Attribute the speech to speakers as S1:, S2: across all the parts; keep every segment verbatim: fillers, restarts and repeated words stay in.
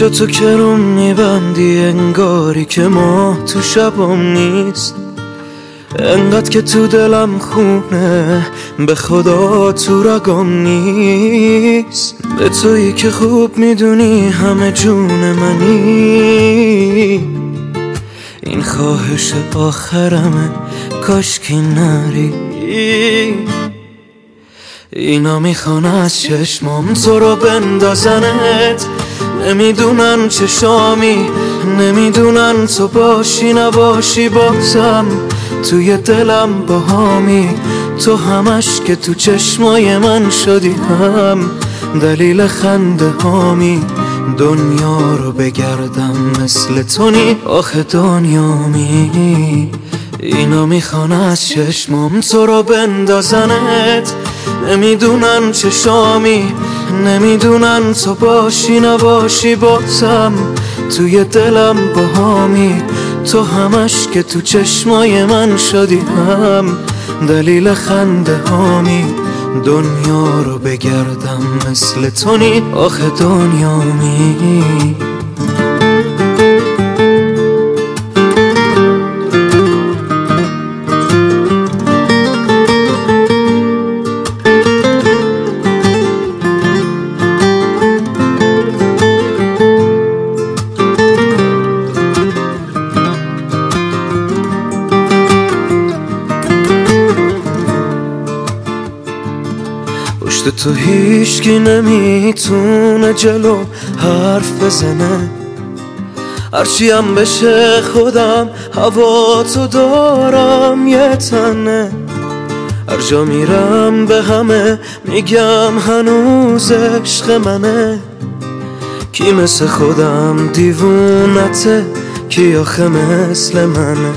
S1: چشاتو که رو میبندی انگاری که ما تو شبام نیست، انقدر که تو دلم خونه به خدا تو رگام نیست. به تویی که خوب میدونی همه جون منی، این خواهش آخرمه کاشکی نری. اینا میخوان از چشمام تو رو بندازنت، نمیدونن چشامی، نمیدونن تو باشی نباشی بازم توی دلم باهامی. تو همش که تو چشمای من شدی هم دلیل خنده هامی. دنیا رو بگردم مثل تو نی آخه دنیامی. اینا میخوان از چشمام تو رو بندازنت، نمیدونن چشامی، نمیدونن تو باشی نباشی بازم توی دلم باهامی. تو همش که تو چشمای من شدی هم دلیل خنده هامی. دنیا رو بگردم مثل تو نی آخه دنیامی. پشت تو هیچکی نمیتونه جلو حرف بزنه، هرچی هم بشه خودم هوا تو دارم یه تنه. هر جا میرم به همه میگم هنوز عشق منه. کی مثل خودم دیوونته، کی آخه مثل منه.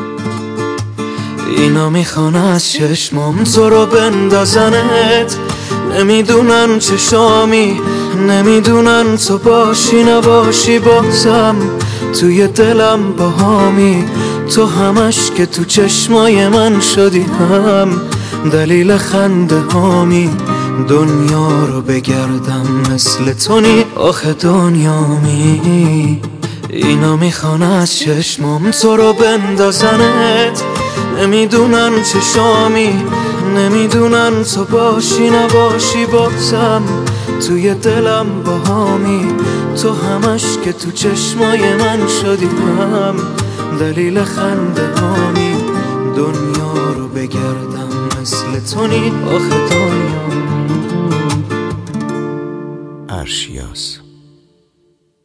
S1: اینا میخوان از چشمام تو رو بندازنت، نمیدونن چشامی، نمیدونن تو باشی نباشی بازم توی دلم باهامی. تو همش که تو چشمای من شدی هم دلیل خنده هامی. دنیا رو بگردم مثل تو نی آخه دنیامی. اینا میخوان از چشمام تو رو بندازنت، نمیدونن چشامی، نمیدونن تو باشی نباشی بازم توی دلم باهامی. تو همش که تو چشمای من شدی هم دلیل خنده هامی. دنیا رو بگردم مثل تو نی آخه دنیامی.
S2: ارشیاس.